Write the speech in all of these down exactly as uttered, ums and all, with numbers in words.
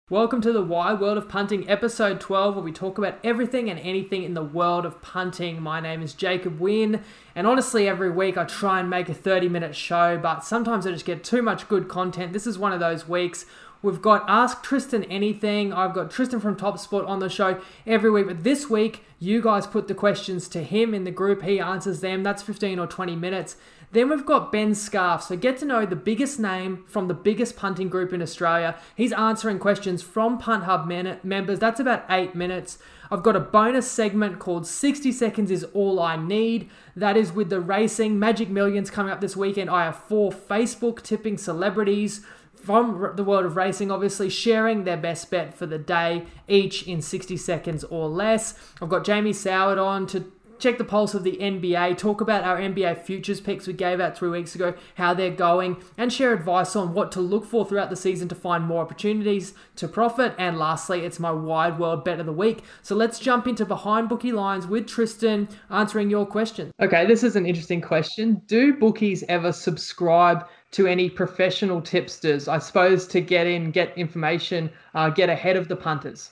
Welcome to the Wide World of Punting, episode twelve, where we talk about everything and anything in the world of punting. My name is Jacob Wynn, and honestly, every week I try and make a thirty-minute show, but sometimes I just get too much good content. This is one of those weeks. We've got Ask Tristan Anything. I've got Tristan from Top Sport on the show every week, but this week, you guys put the questions to him in the group. He answers them. That's fifteen or twenty minutes. Then we've got Ben Scarf. So get to know the biggest name from the biggest punting group in Australia. He's answering questions from Punt Hub men- members. That's about eight minutes. I've got a bonus segment called sixty seconds is all I need. That is with the racing. Magic Millions coming up this weekend. I have four Facebook tipping celebrities from the world of racing, obviously, sharing their best bet for the day, each in sixty seconds or less. I've got Jamie Soward on to check the pulse of the N B A, talk about our N B A futures picks we gave out three weeks ago, how they're going, and share advice on what to look for throughout the season to find more opportunities to profit. And lastly, it's my Wide World Bet of the Week. So let's jump into Behind Bookie Lines with Tristan answering your question. Okay, this is an interesting question. Do bookies ever subscribe to any professional tipsters, I suppose, to get in, get information, uh, get ahead of the punters?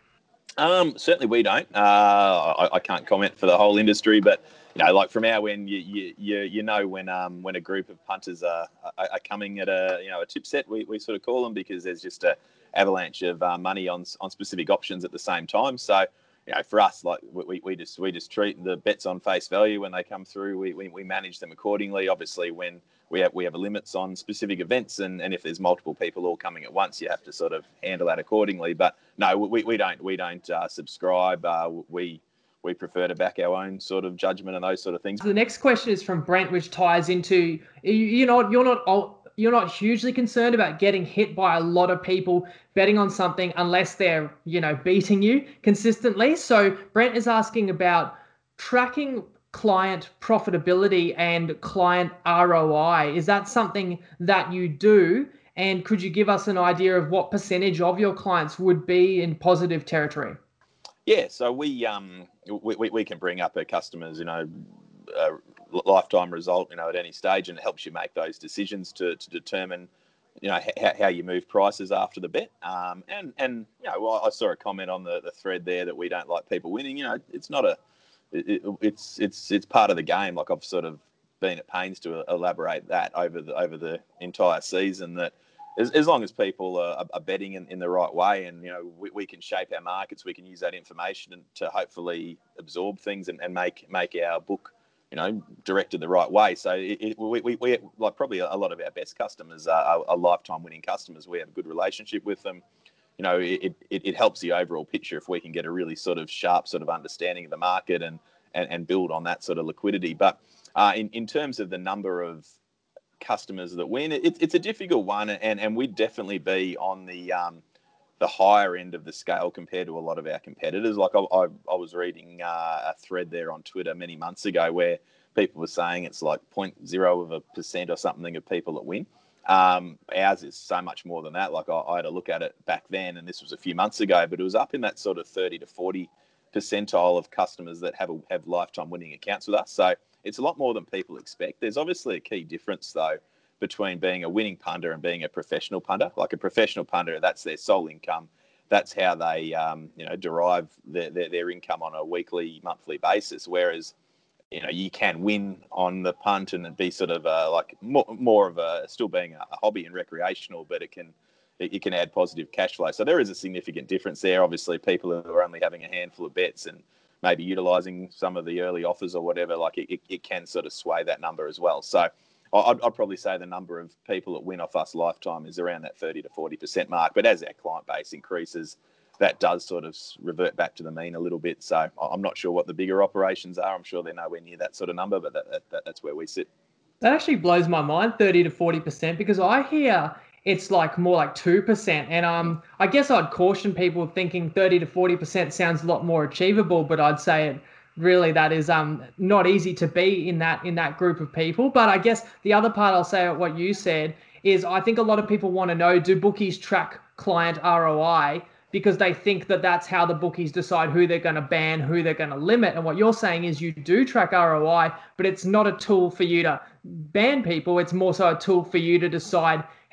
Um, certainly we don't. Uh, I, I can't comment for the whole industry, but you know, like from our end, you you you, you know when um when a group of punters are, are are coming at a you know a tip set, we, we sort of call them, because there's just a avalanche of uh, money on on specific options at the same time. So you know, for us, like we, we just we just treat the bets on face value when they come through. We we, we manage them accordingly. Obviously, when we have we have limits on specific events, and, and if there's multiple people all coming at once, you have to sort of handle that accordingly. But no, we, we don't we don't uh, subscribe. Uh, we we prefer to back our own sort of judgment and those sort of things. The next question is from Brent, which ties into you, you're not you're not you're not hugely concerned about getting hit by a lot of people betting on something unless they're you know beating you consistently. So Brent is asking about tracking client profitability and client R O I. Is that something that you do? And could you give us an idea of what percentage of your clients would be in positive territory? Yeah, so we um we, we, we can bring up a customer's you know uh, lifetime result you know at any stage, and it helps you make those decisions to to determine you know how, how you move prices after the bet. Um and and you know I saw a comment on the, the thread there that we don't like people winning. You know it's not a It, it's it's it's part of the game. Like I've sort of been at pains to elaborate that over the over the entire season, that as, as long as people are, are betting in, in the right way, and you know we, we can shape our markets, we can use that information to hopefully absorb things and, and make make our book you know directed the right way. So it, it, we, we we like probably a lot of our best customers are, are, are lifetime winning customers. We have a good relationship with them. You know, it, it, it helps the overall picture if we can get a really sort of sharp sort of understanding of the market and and, and build on that sort of liquidity. But uh, in, in terms of the number of customers that win, it, it's a difficult one, and, and we'd definitely be on the um, the higher end of the scale compared to a lot of our competitors. Like I, I, I was reading uh, a thread there on Twitter many months ago where people were saying it's like zero point zero of a percent or something of people that win. Um, ours is so much more than that. Like I, I had a look at it back then, and this was a few months ago, but it was up in that sort of thirty to forty percentile of customers that have a, have lifetime winning accounts with us. So it's a lot more than people expect. There's obviously a key difference though between being a winning punter and being a professional punter. Like a professional punter, that's their sole income. That's how they um, you know derive their, their their income on a weekly, monthly basis. Whereas you know, you can win on the punt and be sort of uh, like more, more of a still being a, a hobby and recreational, but it can it, it can add positive cash flow. So there is a significant difference there. Obviously, people who are only having a handful of bets and maybe utilising some of the early offers or whatever, like it, it, it can sort of sway that number as well. So I'd, I'd probably say the number of people that win off us lifetime is around that thirty to forty percent mark. But as our client base increases, that does sort of revert back to the mean a little bit. So I'm not sure what the bigger operations are. I'm sure they're nowhere near that sort of number, but that, that, that's where we sit. That actually blows my mind, thirty to forty percent, because I hear it's like more like two percent. And um, I guess I'd caution people thinking thirty to forty percent sounds a lot more achievable, but I'd say it really that is um not easy to be in that in that group of people. But I guess the other part I'll say at what you said is I think a lot of people want to know, do bookies track client R O I? Because they think that that's how the bookies decide who they're going to ban, who they're going to limit. And what you're saying is you do track R O I, but it's not a tool for you to ban people. It's more so a tool for you to decide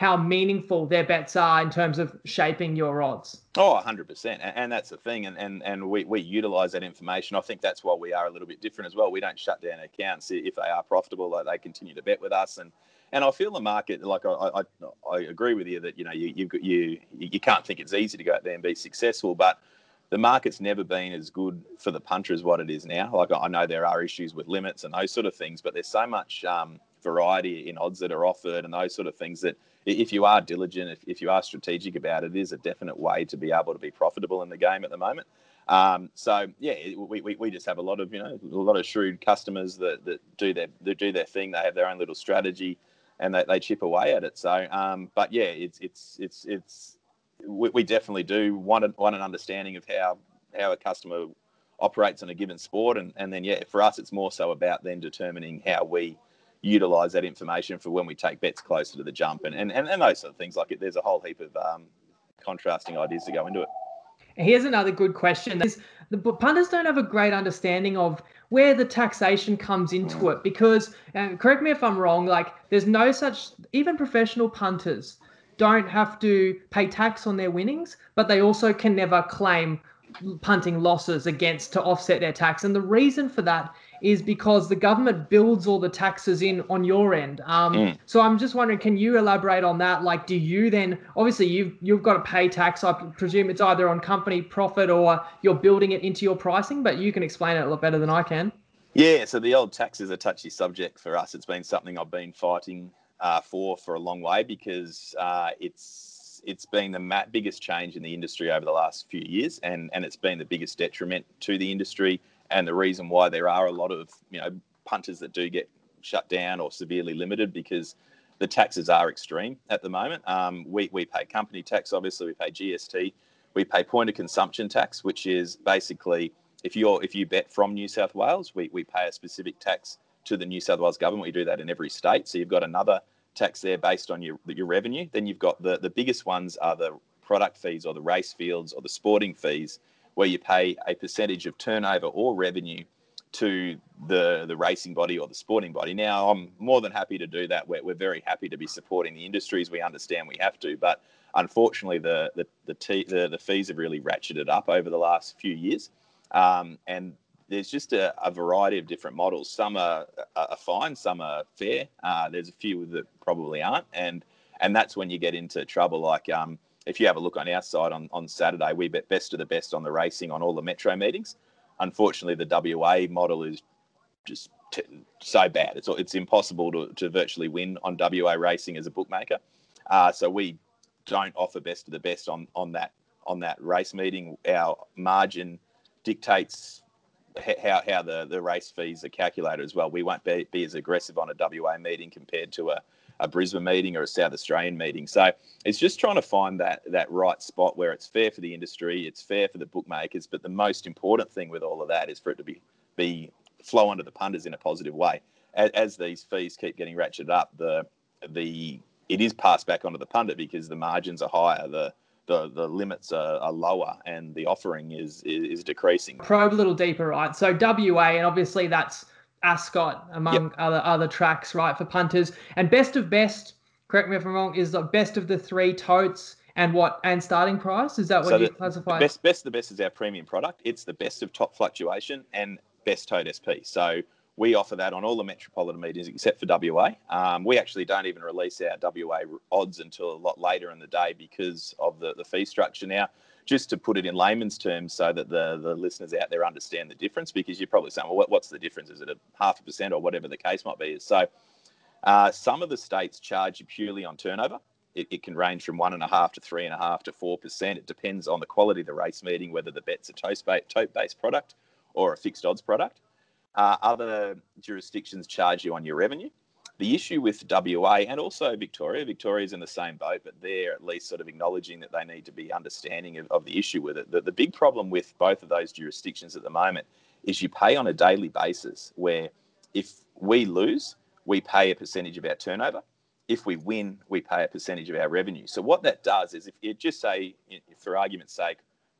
how meaningful their bets are in terms of shaping your odds. Oh, one hundred percent. And, and that's the thing. And, and, and we, we utilise that information. I think that's why we are a little bit different as well. We don't shut down accounts if they are profitable. Like they continue to bet with us. And and I feel the market, like I I, I agree with you that, you know, you, you've got, you, you can't think it's easy to go out there and be successful. But the market's never been as good for the punter as what it is now. Like I know there are issues with limits and those sort of things, but there's so much um, variety in odds that are offered and those sort of things that if you are diligent, if, if you are strategic about it, it is a definite way to be able to be profitable in the game at the moment. Um, so yeah, we, we, we just have a lot of, you know, a lot of shrewd customers that, that do their that do their thing. They have their own little strategy and they, they chip away at it. So, um, but yeah, it's it's it's it's we, we definitely do want, a, want an understanding of how how a customer operates in a given sport, and and then yeah, for us, it's more so about then determining how we utilise that information for when we take bets closer to the jump and, and, and, and those sort of things. Like it, there's a whole heap of um, contrasting ideas to go into it. Here's another good question. Is the punters don't have a great understanding of where the taxation comes into it because, and correct me if I'm wrong, like there's no such, even professional punters don't have to pay tax on their winnings, but they also can never claim punting losses against to offset their tax. And the reason for that is because the government builds all the taxes in on your end. Um, mm. So I'm just wondering, can you elaborate on that? Like, do you then, obviously you've, you've got to pay tax. I presume it's either on company profit or you're building it into your pricing, but you can explain it a lot better than I can. Yeah, so the old tax is a touchy subject for us. It's been something I've been fighting uh, for for a long way because uh, it's it's been the ma- biggest change in the industry over the last few years, and, and it's been the biggest detriment to the industry. And the reason why there are a lot of, you know, punters that do get shut down or severely limited because the taxes are extreme at the moment. Um, we, we pay company tax, obviously, we pay G S T, we pay point of consumption tax, which is basically if you're if you bet from New South Wales, we, we pay a specific tax to the New South Wales government. We do that in every state. So you've got another tax there based on your your revenue. Then you've got the, the biggest ones are the product fees or the race fields or the sporting fees, where you pay a percentage of turnover or revenue to the, the racing body or the sporting body. Now, I'm more than happy to do that. We're, we're very happy to be supporting the industries. We understand we have to, but unfortunately, the the the, t- the, the fees have really ratcheted up over the last few years. Um, and there's just a, a variety of different models. Some are, are fine, some are fair. Uh, there's a few that probably aren't. And and that's when you get into trouble. Like, um, if you have a look on our side on, on Saturday, we bet best of the best on the racing on all the metro meetings. Unfortunately, the W A model is just t- so bad. It's it's impossible to, to virtually win on W A racing as a bookmaker. Uh, so we don't offer best of the best on, on that on that race meeting. Our margin dictates how how the, the race fees are calculated as well. We won't be, be as aggressive on a W A meeting compared to a a Brisbane meeting or a South Australian meeting. So it's just trying to find that that right spot where it's fair for the industry, it's fair for the bookmakers, but the most important thing with all of that is for it to be be flow onto the punters in a positive way. As, as these fees keep getting ratcheted up, the the it is passed back onto the punter because the margins are higher, the the, the limits are, are lower, and the offering is, is is decreasing. Probe a little deeper, right? So W A, and obviously that's Ascot among yep. other other tracks, right, for punters. And best of best, correct me if I'm wrong, is the best of the three totes and what and starting price? Is that what so you the, classify? Best best of the best is our premium product. It's the best of top fluctuation and best tote S P. So we offer that on all the metropolitan meetings except for W A. Um, we actually don't even release our W A odds until a lot later in the day because of the, the fee structure now. Just to put it in layman's terms so that the, the listeners out there understand the difference, because you're probably saying, well, what, what's the difference? Is it a half a percent or whatever the case might be? So uh, some of the states charge you purely on turnover. It, it can range from one and a half to three and a half to four percent. It depends on the quality of the race meeting, whether the bet's a tote-based product or a fixed odds product. Uh, other jurisdictions charge you on your revenue. The issue with W A and also Victoria, Victoria's in the same boat, but they're at least sort of acknowledging that they need to be understanding of, of the issue with it. The, the big problem with both of those jurisdictions at the moment is you pay on a daily basis where if we lose, we pay a percentage of our turnover. If we win, we pay a percentage of our revenue. So what that does is if you just say, for argument's sake,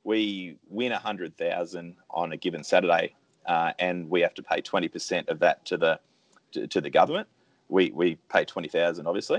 we win one hundred thousand on a given Saturday uh, and we have to pay twenty percent of that to the to, to the government. We we pay twenty thousand, obviously.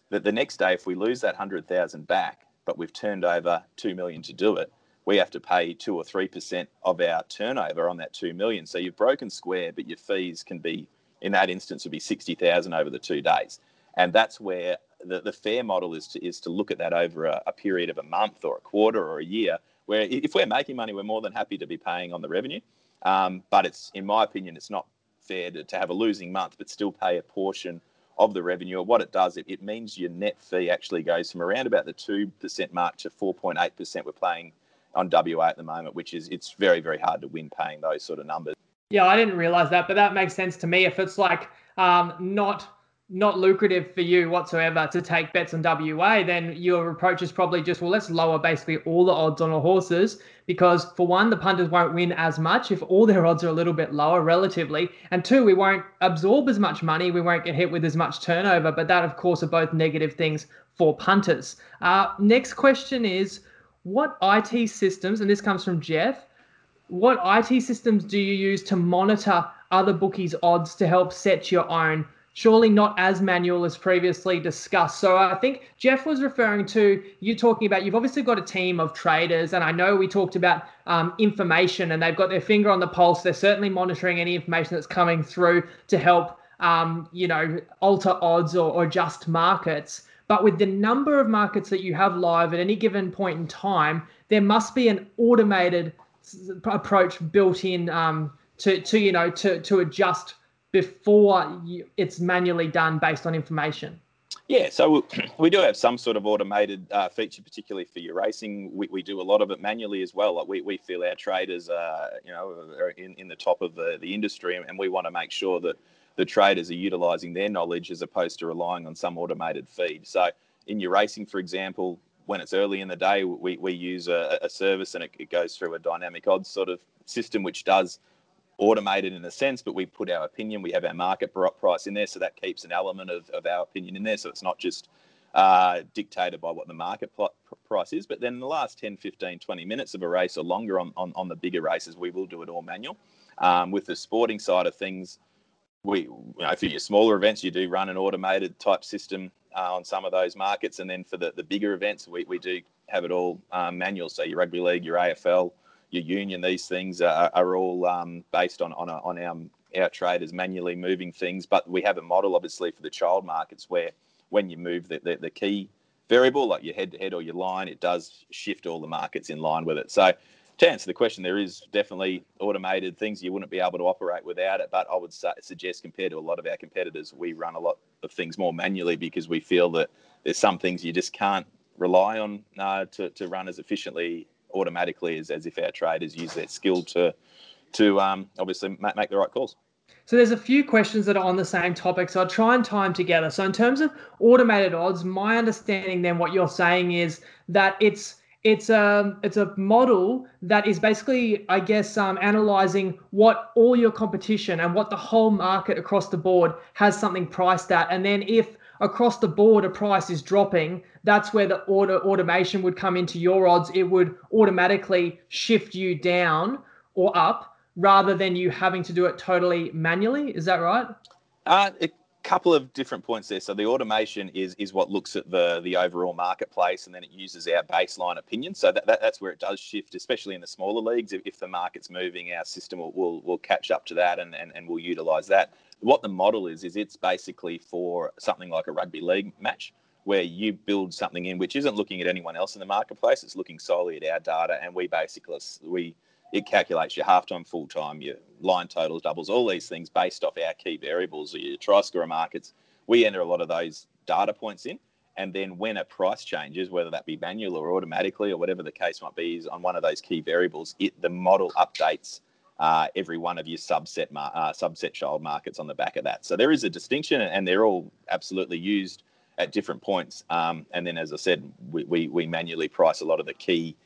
that the next day, if we lose that one hundred thousand back, but we've turned over two million to do it, we have to pay two or three percent of our turnover on that two million. So you've broken square, but your fees can be, in that instance, would be sixty thousand over the two days. And that's where the, the fair model is to is to look at that over a, a period of a month or a quarter or a year, where if we're making money, we're more than happy to be paying on the revenue. Um, but it's, in my opinion, it's not fair to, to have a losing month but still pay a portion of the revenue. What it does, it, it means your net fee actually goes from around about the two percent mark to four point eight percent we're paying on W A at the moment, which is, it's very, very hard to win paying those sort of numbers. Yeah, I didn't realize that, but that makes sense to me. If it's like um, not not lucrative for you whatsoever to take bets on W A, then your approach is probably just, well, let's lower basically all the odds on the horses, because for one, the punters won't win as much if all their odds are a little bit lower relatively, and two, we won't absorb as much money, we won't get hit with as much turnover, but that of course are both negative things for punters. Uh, next question is, what I T systems, and this comes from Jeff, what I T systems do you use to monitor other bookies' odds to help set your own? Surely not as manual as previously discussed. So I think Jeff was referring to you talking about, you've obviously got a team of traders, and I know we talked about um, information, and they've got their finger on the pulse. They're certainly monitoring any information that's coming through to help, um, you know, alter odds or, or adjust markets. But with the number of markets that you have live at any given point in time, there must be an automated approach built in um, to, to, you know, to, to adjust before you, it's manually done based on information. Yeah, so we do have some sort of automated uh, feature, particularly for your racing. We, we do a lot of it manually as well. Like we, we feel our traders are, you know, are in, in the top of the, the industry, and we want to make sure that the traders are utilising their knowledge as opposed to relying on some automated feed. So in your racing, for example, when it's early in the day, we, we use a, a service, and it, it goes through a dynamic odds sort of system, which does automated in a sense, but we put our opinion, we have our market price in there, so that keeps an element of, of our opinion in there, so it's not just uh, dictated by what the market price is. But then in the last ten, fifteen, twenty minutes of a race or longer on, on, on the bigger races, we will do it all manual. Um, with the sporting side of things, we, you know, for your smaller events, you do run an automated type system uh, on some of those markets, and then for the, the bigger events, we, we do have it all um, manual. So your rugby league, your A F L, your union, these things are, are all um, based on on, a, on our, our traders manually moving things. But we have a model, obviously, for the child markets where when you move the, the, the key variable, like your head-to-head or your line, it does shift all the markets in line with it. So to answer the question, there is definitely automated things. You wouldn't be able to operate without it. But I would say, suggest, compared to a lot of our competitors, we run a lot of things more manually because we feel that there's some things you just can't rely on uh, to, to run as efficiently automatically as, as if our traders use their skill to to um, obviously make, make the right calls. So there's a few questions that are on the same topic, so I'll try and tie them together. So in terms of automated odds, my understanding then what you're saying is that it's it's a, it's a model that is basically, I guess, um, analyzing what all your competition and what the whole market across the board has something priced at. And then if across the board a price is dropping, that's where the auto automation would come into your odds. It would automatically shift you down or up rather than you having to do it totally manually. Is that right? Uh, a couple of different points there. So the automation is is what looks at the the overall marketplace, and then it uses our baseline opinion. So that, that that's where it does shift, especially in the smaller leagues. If, if the market's moving, our system will, will, will catch up to that, and, and, and we'll utilise that. What the model is, is it's basically for something like a rugby league match where you build something in which isn't looking at anyone else in the marketplace. It's looking solely at our data, and we basically, we it calculates your halftime, full-time, your line totals, doubles, all these things based off our key variables, your try-scorer markets. We enter a lot of those data points in, and then when a price changes, whether that be manual or automatically or whatever the case might be, is on one of those key variables, it the model updates Uh, every one of your subset mar- uh, subset child markets on the back of that. So there is a distinction, and they're all absolutely used at different points. Um, and then, as I said, we, we, we manually price a lot of the key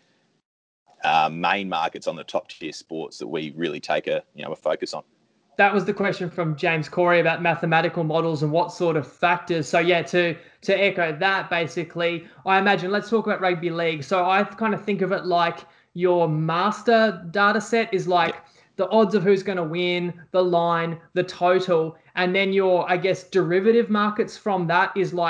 uh, main markets on the top tier sports that we really take a you know a focus on. That was the question from James Corey about mathematical models and what sort of factors. So yeah, to to echo that, basically, I imagine, let's talk about rugby league. So I kind of think of it like your master data set is like yeah. the odds of who's going to win, the line, the total, and then your, I guess, derivative markets from that is like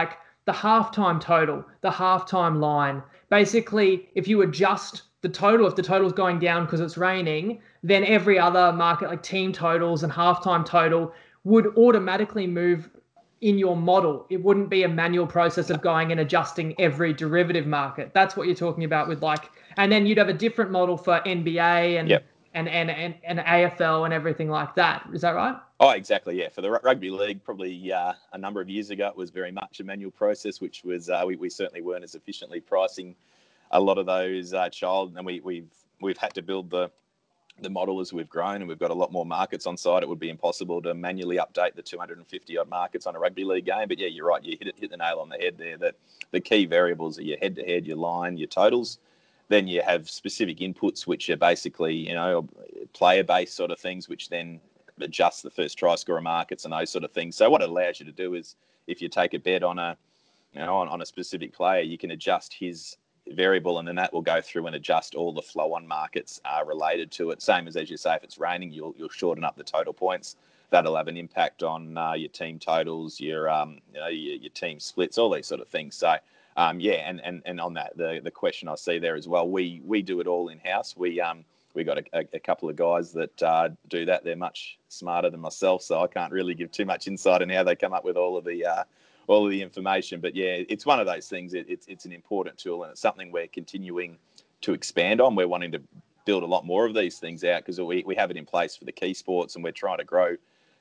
the halftime total, the halftime line. Basically, if you adjust the total, if the total's going down because it's raining, then every other market, like team totals and halftime total, would automatically move in your model. It wouldn't be a manual process of going and adjusting every derivative market. That's what you're talking about with like, and then you'd have a different model for N B A and, yep. and, and, and, and A F L and everything like that. Is that right? Oh, exactly. Yeah. For the rugby league, probably uh, a number of years ago, it was very much a manual process, which was, uh, we, we certainly weren't as efficiently pricing a lot of those uh, child. And we, we've, we've had to build the, the model as we've grown, and we've got a lot more markets on site. It would be impossible to manually update the two hundred fifty odd markets on a rugby league game. But yeah, you're right. You hit it, hit the nail on the head there. That the key variables are your head to head, your line, your totals. Then you have specific inputs, which are basically, you know, player based sort of things, which then adjust the first try scorer markets and those sort of things. So what it allows you to do is, if you take a bet on a, you know, on, on a specific player, you can adjust his variable, and then that will go through and adjust all the flow on markets uh, related to it. Same as as you say, if it's raining, you'll you'll shorten up the total points. That'll have an impact on uh, your team totals, your um you know your, your team splits, all these sort of things. So um yeah, and and and on that, the the question I see there as well, we we do it all in house. We um we got a, a couple of guys that uh, do that. They're much smarter than myself, so I can't really give too much insight on how they come up with all of the uh, all of the information. But yeah, it's one of those things. It, it's it's an important tool, and it's something we're continuing to expand on. We're wanting to build a lot more of these things out because we, we have it in place for the key sports, and we're trying to grow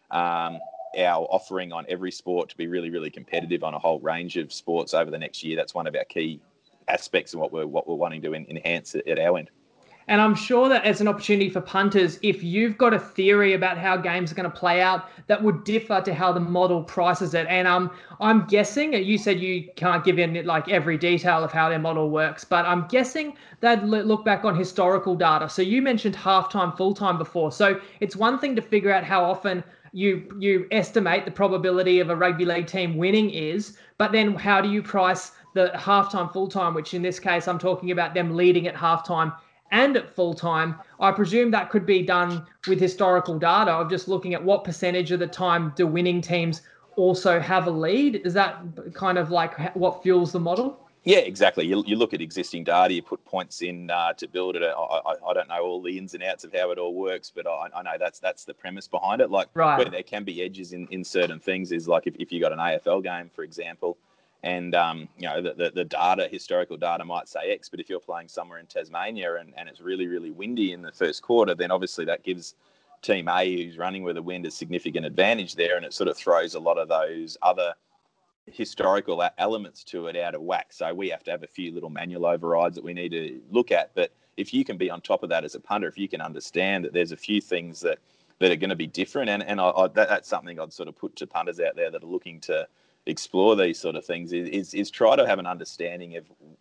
um, our offering on every sport to be really, really competitive on a whole range of sports over the next year. That's one of our key aspects of what we're what we're wanting to enhance at our end. And I'm sure that as an opportunity for punters, if you've got a theory about how games are going to play out, that would differ to how the model prices it. And um, I'm guessing, you said you can't give in like every detail of how their model works, but I'm guessing they'd look back on historical data. So you mentioned halftime, full-time before. So it's one thing to figure out how often you you estimate the probability of a rugby league team winning is, but then how do you price the halftime, full-time, which in this case, I'm talking about them leading at halftime and at full time. I presume that could be done with historical data of just looking at what percentage of the time do winning teams also have a lead. Is that kind of like what fuels the model? Yeah, exactly. You, you look at existing data, you put points in uh, to build it. I, I, I don't know all the ins and outs of how it all works, but I, I know that's that's the premise behind it. Like right. Where there can be edges in, in certain things is like if, if you got an A F L game, for example, and, um, you know, the, the, the data, historical data might say X, but if you're playing somewhere in Tasmania and, and it's really, really windy in the first quarter, then obviously that gives Team A, who's running with the wind, a significant advantage there, and it sort of throws a lot of those other historical elements to it out of whack. So we have to have a few little manual overrides that we need to look at. But if you can be on top of that as a punter, if you can understand that there's a few things that, that are going to be different, and, and I, I, that, that's something I'd sort of put to punters out there that are looking to explore these sort of things is, is is try to have an understanding of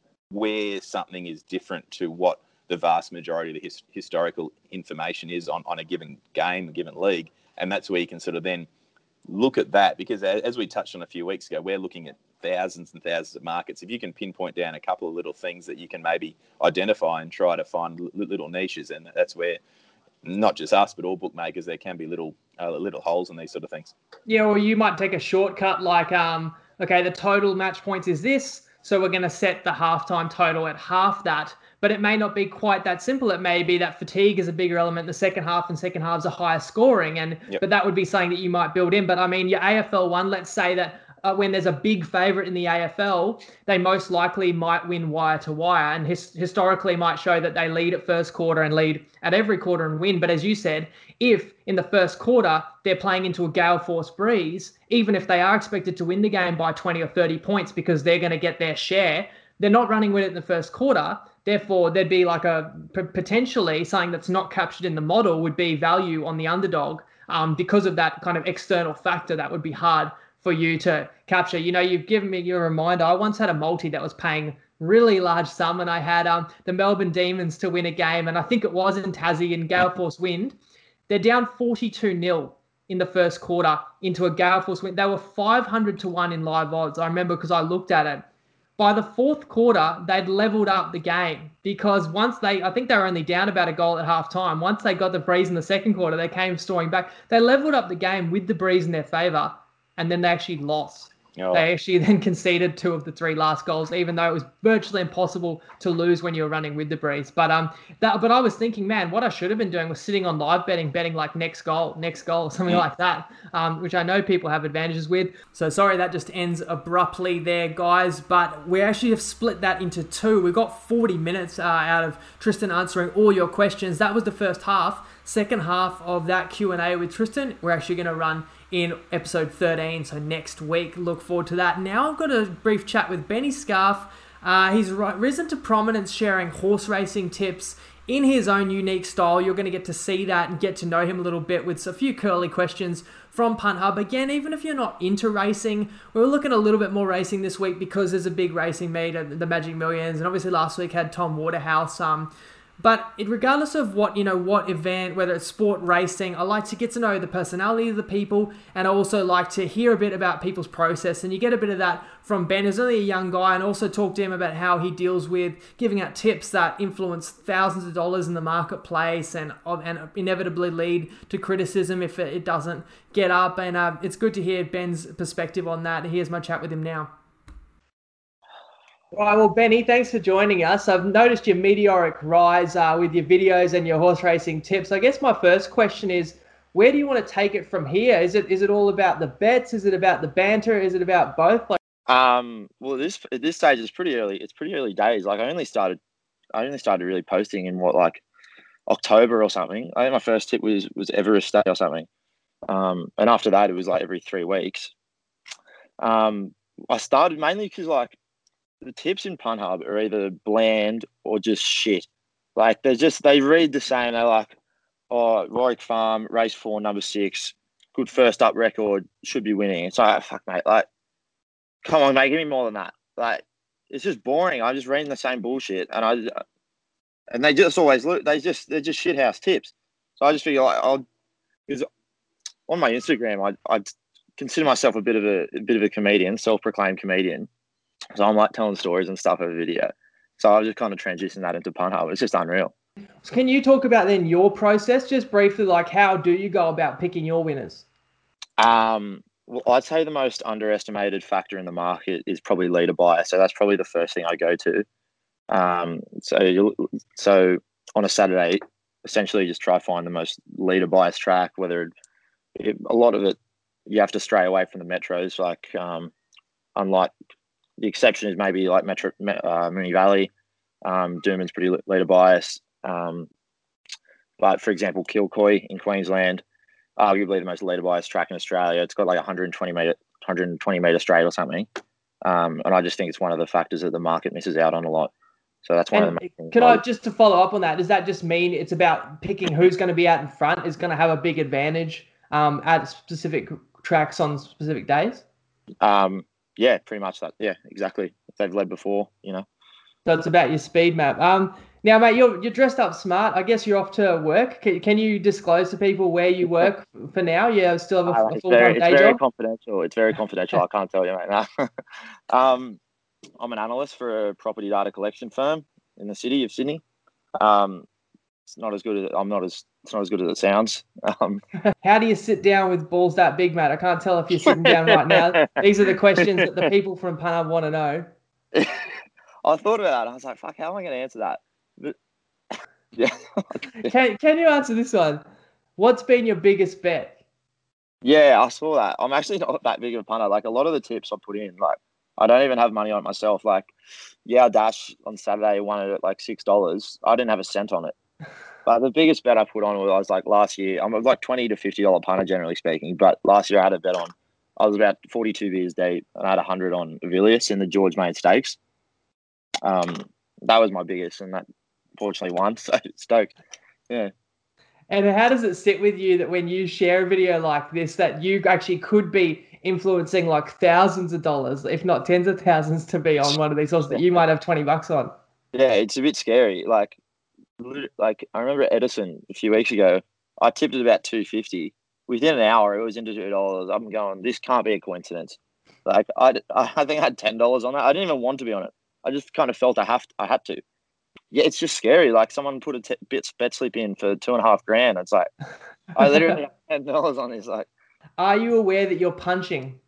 where something is different to what the vast majority of the his, historical information is on, on a given game, a given league. And that's where you can sort of then look at that, because as we touched on a few weeks ago, we're looking at thousands and thousands of markets. If you can pinpoint down a couple of little things that you can maybe identify and try to find little niches, and that's where not just us, but all bookmakers, there can be little uh, little holes in these sort of things. Yeah, or you might take a shortcut like, um, okay, the total match points is this, so we're going to set the halftime total at half that. But it may not be quite that simple. It may be that fatigue is a bigger element in the second half, and second halves are higher scoring. And yep. But that would be something that you might build in. But I mean, your A F L one, let's say that uh, when there's a big favourite in the A F L, they most likely might win wire to wire, and his, historically might show that they lead at first quarter and lead at every quarter and win. But as you said, if in the first quarter they're playing into a gale force breeze, even if they are expected to win the game by twenty or thirty points because they're going to get their share, they're not running with it in the first quarter. Therefore, there'd be like a potentially something that's not captured in the model would be value on the underdog um, because of that kind of external factor that would be hard for you to capture. You know, you've given me your reminder. I once had a multi that was paying really large sum, and I had um, the Melbourne Demons to win a game, and I think it was in Tassie in gale force wind. They're down forty-two nil in the first quarter into a gale force wind. They were five hundred to one in live odds. I remember because I looked at it. By the fourth quarter, they'd leveled up the game because once they, I think they were only down about a goal at half time. Once they got the breeze in the second quarter, they came storming back. They leveled up the game with the breeze in their favour, and then they actually lost. Oh. They actually then conceded two of the three last goals, even though it was virtually impossible to lose when you were running with the Breeze. But um, that but I was thinking, man, what I should have been doing was sitting on live betting, betting like next goal, next goal, something Mm. like that, um, which I know people have advantages with. So sorry that just ends abruptly there, guys. But we actually have split that into two. We got forty minutes uh, out of Tristan answering all your questions. That was the first half. Second half of that Q and A with Tristan, we're actually going to run in episode thirteen, so next week. Look forward to that. Now I've got a brief chat with Benny Scarf. Uh, he's risen to prominence sharing horse racing tips in his own unique style. You're going to get to see that and get to know him a little bit with a few curly questions from Punt Hub. Again, even if you're not into racing, we're looking a little bit more racing this week because there's a big racing meet at the Magic Millions, and obviously last week had Tom Waterhouse. Um, But it, regardless of what, you know, what event, whether it's sport, racing, I like to get to know the personality of the people, and I also like to hear a bit about people's process. And you get a bit of that from Ben, who's only a young guy, and also talk to him about how he deals with giving out tips that influence thousands of dollars in the marketplace and and inevitably lead to criticism if it, it doesn't get up. And uh, it's good to hear Ben's perspective on that. Here's my chat with him now. All right, well, Benny, thanks for joining us. I've noticed your meteoric rise uh, with your videos and your horse racing tips. I guess my first question is, where do you want to take it from here? Is it is it all about the bets? Is it about the banter? Is it about both? Like, um, well, this at this stage is pretty early. It's pretty early days. Like I only started, I only started really posting in what like October or something. I think my first tip was was Everest Day or something, um, and after that it was like every three weeks. Um, I started mainly because like. The tips in Punt Hub are either bland or just shit. Like they're just they read the same. They're like, oh, Warwick Farm, race four, number six, good first up record, should be winning. It's like, fuck, mate. Like, come on, mate, give me more than that. Like, it's just boring. I'm just reading the same bullshit, and I and they just always look. They just they're just shithouse tips. So I just figure like I'll because on my Instagram I I consider myself a bit of a, a bit of a comedian, self-proclaimed comedian. So I'm like telling stories and stuff over video. So I've just kind of transitioned that into Punt Hub. It's just unreal. Can you talk about then your process, just briefly, like how do you go about picking your winners? Um, well, I'd say the most underestimated factor in the market is probably leader bias. So that's probably the first thing I go to. Um, so you so on a Saturday, essentially just try to find the most leader bias track. Whether it, it, a lot of it you have to stray away from the metros, like um, unlike. The exception is maybe like Metro, uh, Moonee Valley. Um, Dooman's pretty leader bias. Um, but for example, Kilcoy in Queensland, arguably the most leader bias track in Australia. It's got like a one hundred twenty meter, one hundred twenty meter straight or something. Um, and I just think it's one of the factors that the market misses out on a lot. So that's one and of the main things. Can I just to follow up on that? Does that just mean it's about picking who's going to be out in front is going to have a big advantage um, at specific tracks on specific days? Um, Yeah, pretty much that. Yeah, exactly. If they've led before, you know. So it's about your speed map. Um, now, mate, you're you're dressed up smart. I guess you're off to work. Can, can you disclose to people where you work for now? Yeah, still have a, Uh, a it's full very, time it's day very job. confidential. It's very confidential. I can't tell you right now. um, I'm an analyst for a property data collection firm in the city of Sydney. Um, it's not as good as I'm not as it's not as good as it sounds. Um, How do you sit down with balls that big, mate? I can't tell if you're sitting down right now. These are the questions that the people from Punt Hub want to know. I thought about that. I was like, "Fuck, how am I going to answer that?" But yeah, Can Can you answer this one? What's been your biggest bet? yeah, I saw that. I'm actually not that big of a punter. Like a lot of the tips I put in, like I don't even have money on it myself. Like, yeah, Dash on Saturday won it at like six dollars. I didn't have a cent on it. But the biggest bet I put on was like last year. I'm like twenty to fifty dollar punter generally speaking. But last year I had a bet on. I was about forty two beers deep, and I had a hundred on Avilius in the George Main Stakes. Um, that was my biggest, and that fortunately won. So stoked. Yeah. And how does it sit with you that when you share a video like this, that you actually could be influencing like thousands of dollars, if not tens of thousands, to be on one of these horses that you might have twenty bucks on? Yeah, it's a bit scary. Like. Like I remember Edison a few weeks ago. I tipped it about two fifty. Within an hour, it was into two dollars. I'm going, this can't be a coincidence. Like I, I think I had ten dollars on it. I didn't even want to be on it. I just kind of felt I have, to, I had to. Yeah, it's just scary. Like someone put a t- bit bet slip in for two and a half grand. It's like I literally had ten dollars on this. Like, are you aware that you're punching?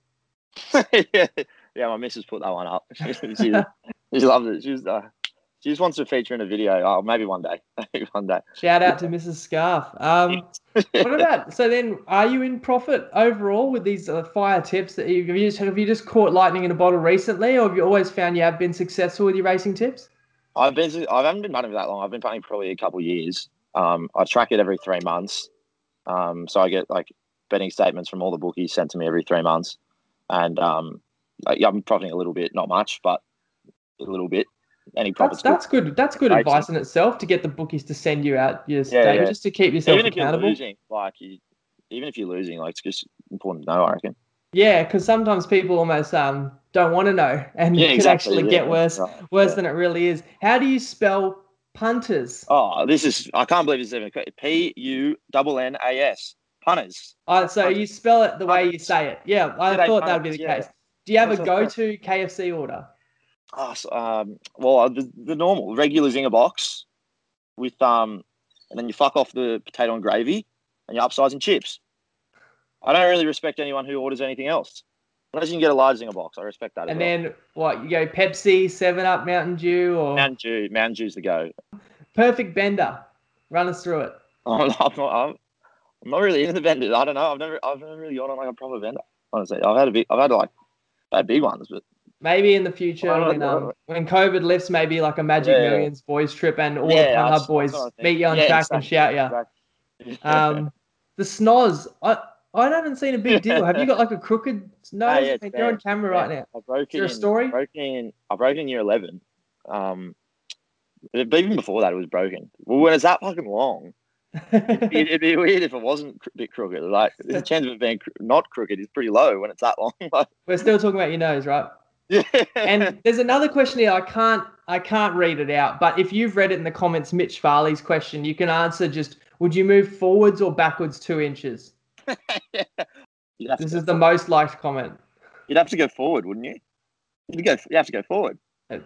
yeah, yeah, my missus put that one up. she, she, she loves it. She's uh, she just wants to feature in a video. Oh, maybe one day. Maybe one day. Shout out to Missus Scarf. Um, what about, so then are you in profit overall with these uh, fire tips that you have you, just, have you just caught lightning in a bottle recently, or have you always found you have been successful with your racing tips? I've been, I haven't been punting for that long. I've been punting probably a couple of years. Um, I track it every three months. Um, so I get like betting statements from all the bookies sent to me every three months. And um, like, yeah, I'm profiting a little bit, not much, but a little bit. Any profits? That's, that's good. That's good racing. Advice in itself to get the bookies to send you out your Yeah, statement yeah. just to keep yourself Even if accountable. you're losing, like you, even if you're losing, like it's just important to know, I reckon. Yeah, because sometimes people almost um don't want to know, and Yeah, it can exactly, actually yeah, get worse, right, worse yeah. than it really is. How do you spell punters? Oh, this is, I can't believe this is even P U N N A S. Punters. Uh, so Punters. you spell it the way you Punters. say it. Yeah, I G'day, thought that would be punters, the yeah. case. Do you have What's a that for? go-to K F C order? Oh, so, um, well, the, the normal regular zinger box with um, and then you fuck off the potato and gravy, and you upsize and chips. I don't really respect anyone who orders anything else, unless you can get a large zinger box. I respect that. And as well. then what? You go Pepsi, Seven Up, Mountain Dew, or Mountain Dew, Mountain Dew's the go. Perfect Bender. Run us through it. I'm not, I'm not, I'm, I'm not really into the vendors. I don't know. I've never, I've never really gone on like a proper vendor. Honestly, I've had a big, I've had like, I've had big ones, but Maybe in the future, I don't when know. um when COVID lifts, maybe like a Magic Yeah, yeah. Millions boys trip, and all yeah, the Pun that's- Hub boys that's what I think. meet you on Yeah, track and exactly, shout you. exactly. Um, the snoz. I I haven't seen a big deal. Have you got like a crooked nose? Ah, yeah, I it's mean, you're on bad. camera Yeah. right now. I broke Is there it a in, story? I broke in. I broke in year eleven. Um, but even before that, it was broken. Well, when it's that fucking long, it'd, be, it'd be weird if it wasn't a bit crooked. Like the chance of it being cr- not crooked is pretty low when it's that long. Like, We're still talking about your nose, right? yeah. And there's another question here. I can't I can't read it out, but if you've read it in the comments, Mitch Farley's question, you can answer just: would you move forwards or backwards two inches? You'd have to This go is the forward. most liked comment. You'd have to go forward, wouldn't you? You'd go. You have to go forward.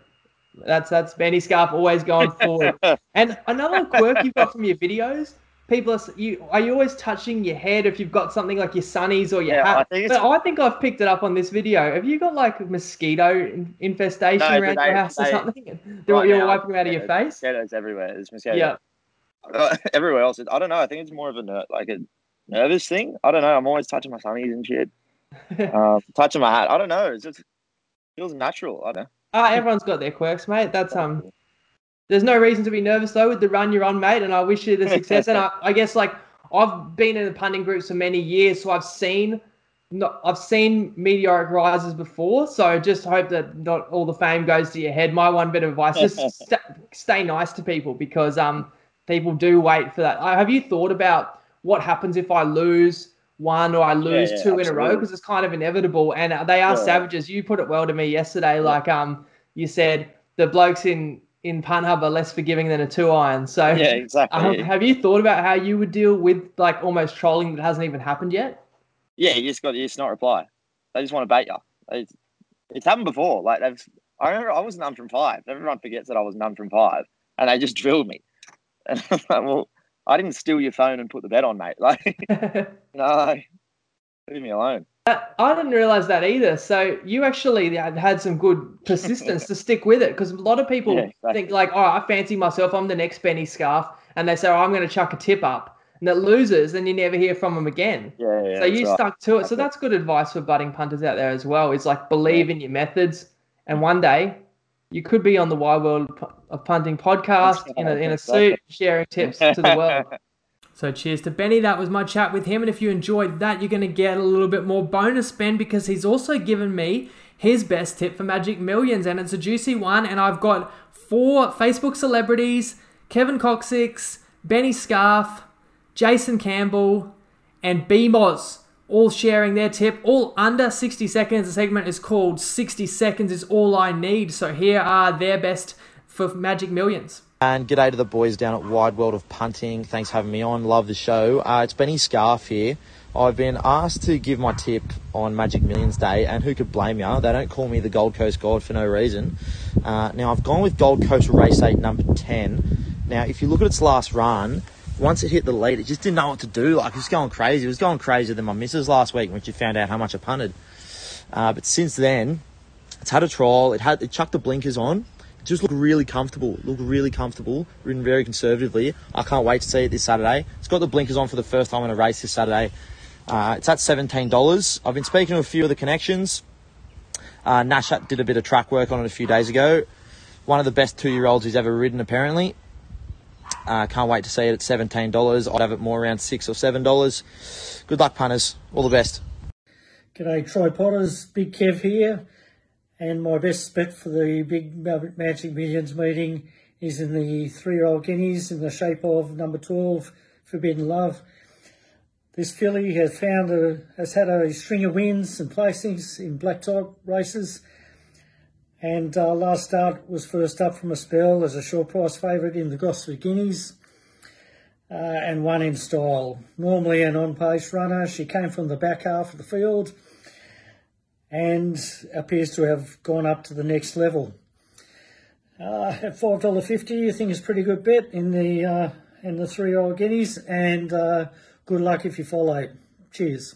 That's that's Benny Scarf always going forward. And another quirk you've got from your videos, people are you are you always touching your head if you've got something like your sunnies or your Yeah, hat? I think it's- But I think I've picked it up on this video. Have you got like mosquito in- infestation No, around today- your house or today- something? They're right you're now, wiping them out of your yeah, face? Mosquitoes everywhere. There's mosquitoes. Yeah. Uh, everywhere else, I don't know. I think it's more of a ner- like a nervous thing. I don't know. I'm always touching my sunnies and shit. uh, touching my hat. I don't know. It just feels natural. I don't know. Ah, everyone's got their quirks, mate. That's um. There's no reason to be nervous though with the run you're on, mate. And I wish you the success. And I, I guess like I've been in the punting groups for many years, so I've seen, not I've seen meteoric rises before. So just hope that not all the fame goes to your head. My one bit of advice: just st- stay nice to people, because um people do wait for that. Uh, Have you thought about what happens if I lose one or I lose yeah, two in a row? absolutely. Because it's kind of inevitable, and uh, they are Yeah. savages. You put it well to me yesterday. Like um, you said the blokes in in Punt Hub are less forgiving than a two iron. So Yeah, exactly. um, have you thought about how you would deal with like almost trolling that hasn't even happened yet? Yeah, you just got to just not reply. They just want to bait you. It's, it's happened before. Like they've. I remember I was none from five. Everyone forgets that I was none from five, and they just drilled me. And I'm like, well, I didn't steal your phone and put the bet on, mate. Like, no, leave me alone. I didn't realize that either. So you actually had some good persistence to stick with it, because a lot of people Yeah, exactly. think like, oh, I fancy myself, I'm the next Benny Scarf, and they say, oh, I'm going to chuck a tip up, and it loses, and you never hear from them again. Yeah, yeah. so you that's right. stuck to it. So That's it. that's good advice for budding punters out there as well. Is like believe in your methods, and one day you could be on the Wide World of Punting podcast in a in a suit, sharing tips to the world. So cheers to Benny. That was my chat with him. And if you enjoyed that, you're going to get a little bit more bonus spend, because he's also given me his best tip for Magic Millions. And it's a juicy one. And I've got four Facebook celebrities: Kevin Coxix, Benny Scarf, Jason Campbell, and B Moz, all sharing their tip, all under sixty seconds. The segment is called sixty seconds is All I Need. So here are their best for Magic Millions. And g'day to the boys down at Wide World of Punting. Thanks for having me on. Love the show. Uh, it's Benny Scarf here. I've been asked to give my tip on Magic Millions Day, and who could blame you? They don't call me the Gold Coast God for no reason. Uh, now, I've gone with Gold Coast Race eight, number ten. Now, if you look at its last run, once it hit the lead, it just didn't know what to do. Like, it was going crazy. It was going crazier than my missus last week when she found out how much I punted. Uh, but since then, it's had a trial. It had it chucked the blinkers on. It just looked really comfortable. Looked really comfortable. Ridden very conservatively. I can't wait to see it this Saturday. It's got the blinkers on for the first time in a race this Saturday. Uh, it's at seventeen dollars. I've been speaking to a few of the connections. Uh, Nash did a bit of track work on it a few days ago. One of the best two-year-olds he's ever ridden, apparently. Uh, can't wait to see it at seventeen dollars. I'd have it more around six dollars or seven dollars. Good luck, punters. All the best. G'day, Tripodders. Big Kev here. And my best bet for the big Magic Millions meeting is in the three-year-old guineas in the shape of number twelve, Forbidden Love. This filly has found a, has had a string of wins and placings in black type races. And uh, last start was first up from a spell as a short price favourite in the Gosford Guineas uh, and won in style. Normally an on-pace runner, she came from the back half of the field and appears to have gone up to the next level. Uh, at five dollars fifty, I think it's a pretty good bet in the uh, in the three-year-old guineas, and uh, good luck if you follow. Cheers.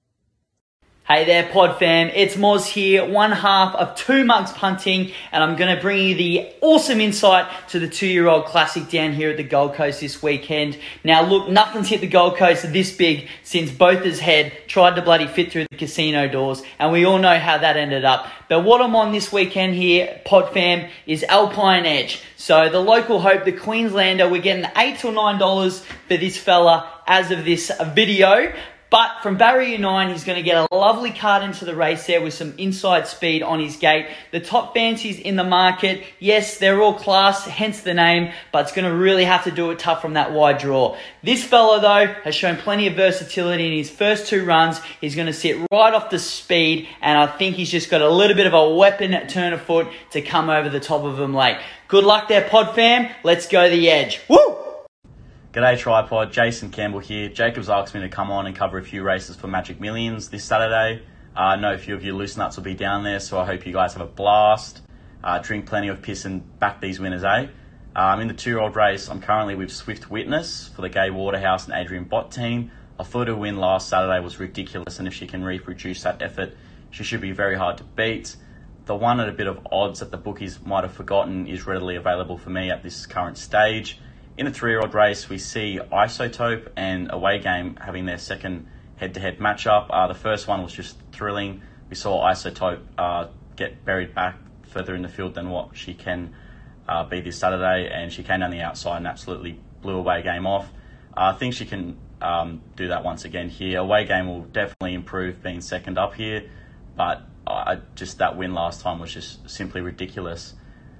Hey there, Pod fam. It's Moz here, one half of Two Mugs Punting, and I'm going to bring you the awesome insight to the two-year-old classic down here at the Gold Coast this weekend. Now, look, nothing's hit the Gold Coast this big since Botha's Head tried to bloody fit through the casino doors, and we all know how that ended up. But what I'm on this weekend here, Pod fam, is Alpine Edge. So the local hope, the Queenslander, we're getting eight or nine dollars for this fella as of this video. But from barrier nine, he's going to get a lovely card into the race there with some inside speed on his gate. The top fancies in the market, yes, they're all class, hence the name, but it's going to really have to do it tough from that wide draw. This fellow, though, has shown plenty of versatility in his first two runs. He's going to sit right off the speed, and I think he's just got a little bit of a weapon turn of foot to come over the top of him late. Good luck there, Pod fam. Let's go the edge. Woo! G'day Tripod, Jason Campbell here. Jacob's asked me to come on and cover a few races for Magic Millions this Saturday. Uh, I know a few of you loose nuts will be down there, so I hope you guys have a blast. Uh, drink plenty of piss and back these winners, eh? Um, in the two-year-old race, I'm currently with Swift Witness for the Gay Waterhouse and Adrian Bott team. I thought her win last Saturday was ridiculous, and if she can reproduce that effort, she should be very hard to beat. The one at a bit of odds that the bookies might have forgotten is readily available for me at this current stage. In the three-year-old race, we see Isotope and Away Game having their second head-to-head matchup. Uh, the first one was just thrilling. We saw Isotope uh, get buried back further in the field than what she can uh, be this Saturday, and she came down the outside and absolutely blew Away Game off. Uh, I think she can um, do that once again here. Away Game will definitely improve being second up here, but uh, just that win last time was just simply ridiculous.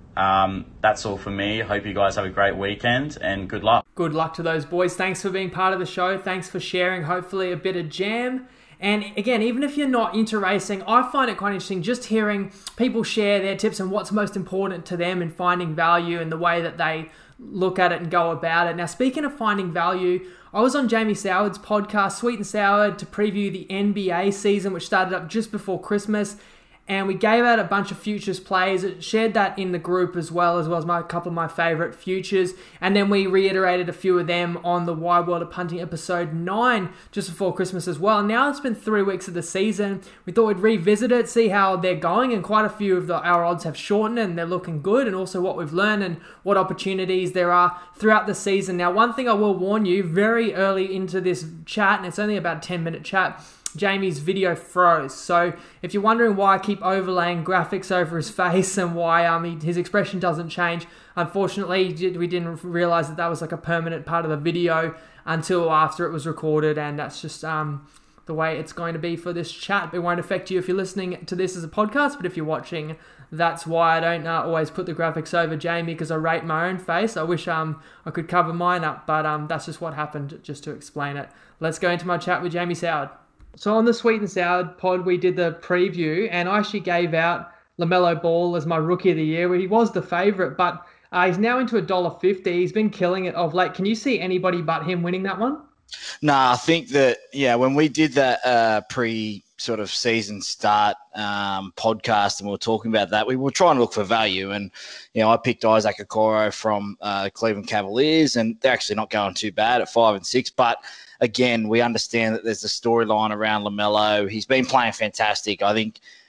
Um, that's all for me. Hope you guys have a great weekend and good luck. Good luck to those boys. Thanks for being part of the show. Thanks for sharing, hopefully, a bit of jam. And again, even if you're not into racing, I find it quite interesting just hearing people share their tips and what's most important to them in finding value and the way that they look at it and go about it. Now, speaking of finding value, I was on Jamie Soward's podcast, Sweet and Sour, to preview the N B A season, which started up just before Christmas. And we gave out a bunch of futures plays. It shared that in the group as well, as well as my, a couple of my favourite futures. And then we reiterated a few of them on the Wide World of Punting episode nine just before Christmas as well. And now it's been three weeks of the season. We thought we'd revisit it, see how they're going. And quite a few of the, our odds have shortened and they're looking good. And also what we've learned and what opportunities there are throughout the season. Now, one thing I will warn you, very early into this chat, and it's only about a ten minute chat, Jamie's video froze. So if you're wondering why I keep overlaying graphics over his face and why um he, his expression doesn't change, unfortunately we didn't realize that that was like a permanent part of the video until after it was recorded, and that's just um the way it's going to be for this chat. It won't affect you if you're listening to this as a podcast, but if you're watching, that's why I don't uh, always put the graphics over Jamie, because I rate my own face. I wish um I could cover mine up, but um that's just what happened, just to explain it. Let's go into my chat with Jamie Soward. So on the Sweet and Sour pod, we did the preview, and I actually gave out LaMelo Ball as my Rookie of the Year, where he was the favourite, but uh, he's now into one dollar fifty. He's been killing it of late. Can you see anybody but him winning that one? No, I think that, yeah, when we did that uh, pre sort of season start um, podcast and we were talking about that, we were trying to look for value. And, you know, I picked Isaac Okoro from uh, Cleveland Cavaliers, and they're actually not going too bad at five and six, but again, we understand that there's a storyline around LaMelo. He's been playing fantastic. I think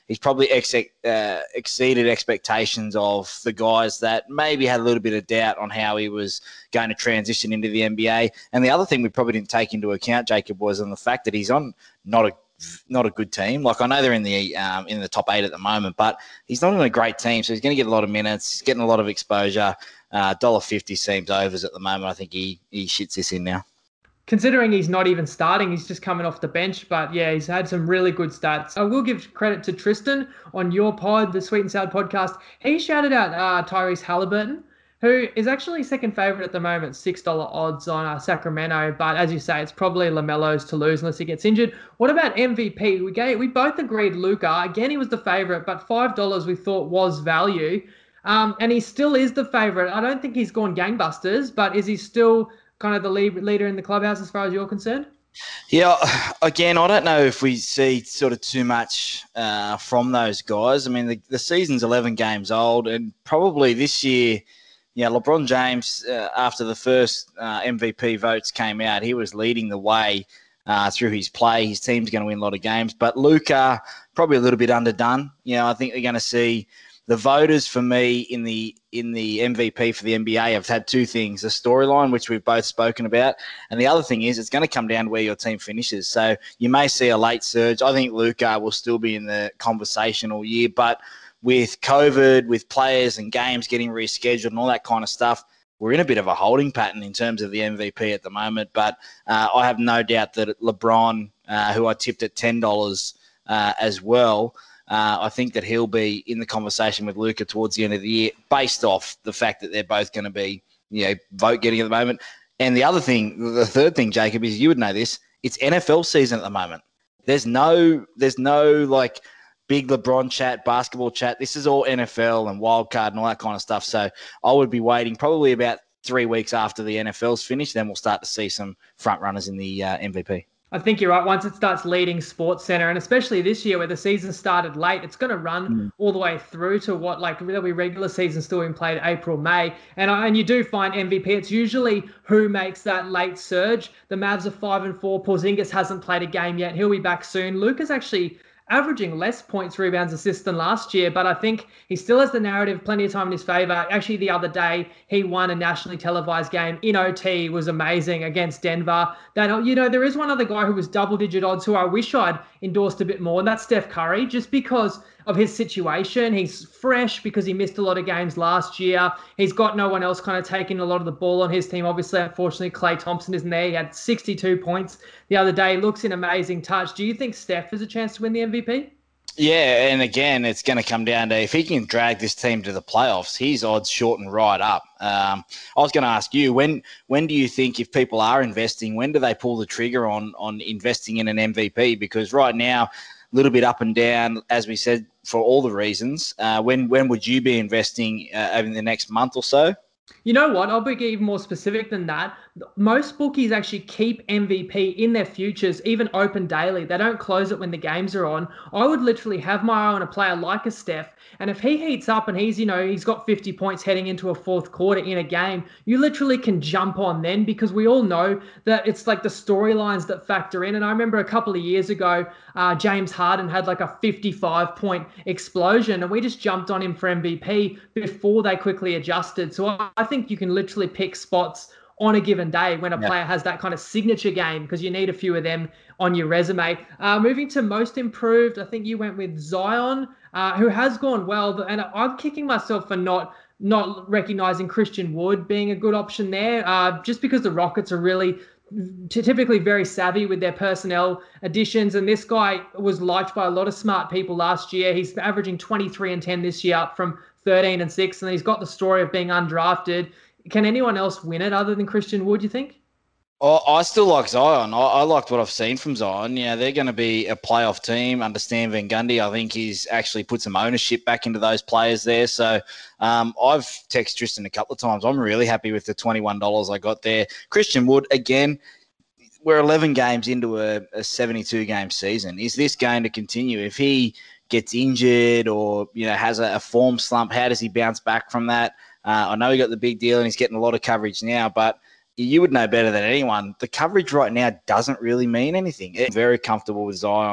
he's probably ex- uh, exceeded expectations of the guys that maybe had a little bit of doubt on how he was going to transition into the N B A. And the other thing we probably didn't take into account, Jacob, was on the fact that he's on not a not a good team. Like, I know they're in the um, in the top eight at the moment, but he's not in a great team, so he's going to get a lot of minutes. He's getting a lot of exposure. Uh, one dollar fifty seems overs at the moment. I think he, he shits this in now. Considering he's not even starting, he's just coming off the bench. But yeah, he's had some really good stats. I will give credit to Tristan on your pod, the Sweet and Sour podcast. He shouted out uh, Tyrese Halliburton, who is actually second favourite at the moment, six dollars odds on uh, Sacramento. But as you say, it's probably LaMelo's to lose unless he gets injured. What about M V P? We gave, we both agreed Luka. Again, he was the favourite, but five dollars we thought was value. Um, and he still is the favourite. I don't think he's gone gangbusters, but is he still kind of the lead, leader in the clubhouse as far as you're concerned? Yeah, again, I don't know if we see sort of too much uh, from those guys. I mean, the, the season's eleven games old, and probably this year, yeah, LeBron James, uh, after the first uh, M V P votes came out, he was leading the way uh, through his play. His team's going to win a lot of games. But Luka, probably a little bit underdone. You know, I think they're going to see the voters for me in the in the M V P for the N B A have had two things: the storyline, which we've both spoken about, and the other thing is it's going to come down to where your team finishes. So you may see a late surge. I think Luka will still be in the conversation all year, but with COVID, with players and games getting rescheduled and all that kind of stuff, we're in a bit of a holding pattern in terms of the M V P at the moment. But uh, I have no doubt that LeBron, uh, who I tipped at ten dollars uh, as well, Uh, I think that he'll be in the conversation with Luka towards the end of the year, based off the fact that they're both going to be, you know, vote getting at the moment. And the other thing, the third thing, Jacob, is you would know this. It's N F L season at the moment. There's no, there's no like big LeBron chat, basketball chat. This is all N F L and wild card and all that kind of stuff. So I would be waiting probably about three weeks after the N F L's finished. Then we'll start to see some front runners in the uh, M V P. I think you're right. Once it starts leading Sports Center, and especially this year where the season started late, it's going to run mm. all the way through to what, like, there'll be regular season still being played April, May. And and you do find M V P, it's usually who makes that late surge. The Mavs are five and four. Porzingis hasn't played a game yet. He'll be back soon. Luka's actually averaging less points, rebounds, assists than last year, but I think he still has the narrative, plenty of time in his favor. Actually, the other day, he won a nationally televised game in O T, was amazing against Denver. That, you know, there is one other guy who was double-digit odds who I wish I'd endorsed a bit more, and that's Steph Curry, just because of his situation. He's fresh because he missed a lot of games last year. He's got no one else kind of taking a lot of the ball on his team. Obviously, unfortunately, Klay Thompson isn't there. He had sixty-two points the other day. Looks in amazing touch. Do you think Steph has a chance to win the M V P? Yeah, and again, it's going to come down to if he can drag this team to the playoffs, his odds shorten right up. Um, I was going to ask you, when when do you think, if people are investing, when do they pull the trigger on on investing in an M V P? Because right now, a little bit up and down, as we said, for all the reasons. Uh, when when would you be investing uh, over the next month or so? You know what? I'll be even more specific than that. Most bookies actually keep M V P in their futures, even open daily. They don't close it when the games are on. I would literally have my eye on a player like a Steph, and if he heats up and he's, you know, he's got fifty points heading into a fourth quarter in a game, you literally can jump on then, because we all know that it's like the storylines that factor in. And I remember a couple of years ago, uh, James Harden had like a fifty-five point explosion, and we just jumped on him for M V P before they quickly adjusted. So I think you can literally pick spots on a given day when a yeah. player has that kind of signature game, because you need a few of them on your resume. Uh, moving to most improved, I think you went with Zion, uh, who has gone well, and I'm kicking myself for not not recognizing Christian Wood being a good option there, uh, just because the Rockets are really typically very savvy with their personnel additions, and this guy was liked by a lot of smart people last year. He's averaging twenty-three and ten this year, up from thirteen and six, and he's got the story of being undrafted. Can anyone else win it other than Christian Wood, you think? Oh, I still like Zion. I, I liked what I've seen from Zion. Yeah, they're going to be a playoff team under Stan Van Gundy. I think he's actually put some ownership back into those players there. So um, I've texted Tristan a couple of times. I'm really happy with the twenty-one dollars I got there. Christian Wood, again, we're eleven games into a, a seventy-two game season. Is this going to continue? If he gets injured or, you know, has a, a form slump, how does he bounce back from that? Uh, I know he got the big deal and he's getting a lot of coverage now, but you would know better than anyone. The coverage right now doesn't really mean anything. It's very comfortable with Zion